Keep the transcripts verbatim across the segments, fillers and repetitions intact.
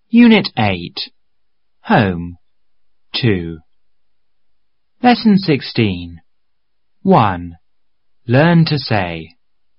Unit eight. Home. two. Lesson sixteen. one. Learn to say.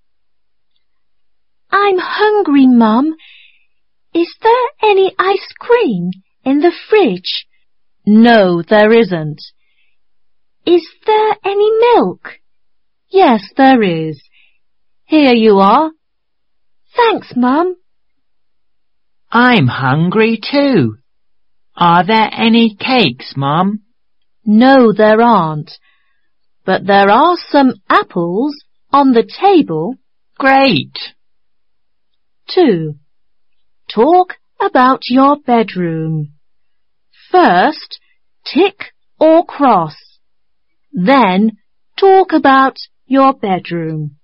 I'm hungry, Mum. Is there any ice cream in the fridge? No, there isn't. Is there any milk? Yes, there is. Here you are. Thanks, Mum. I'm hungry too. Are there any cakes, Mum? No, there aren't. But there are some apples on the table. Great. two. Talk about your bedroom. First, tick or cross. Then, talk about your bedroom.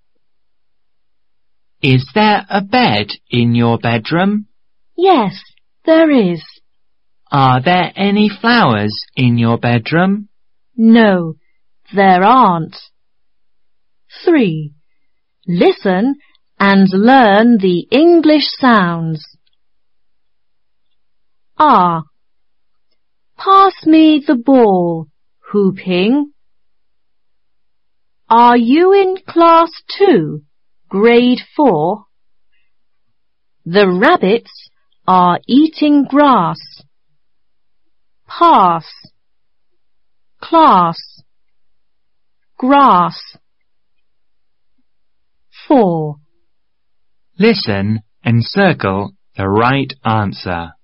Is there a bed in your bedroom? Yes, there is. Are there any flowers in your bedroom? No, there aren't. three. Listen and learn the English sounds. R. Pass me the ball, hooping. Are you in class two, grade four? The rabbits are eating grass. Pass. Class. Grass. four. Listen and circle the right answer.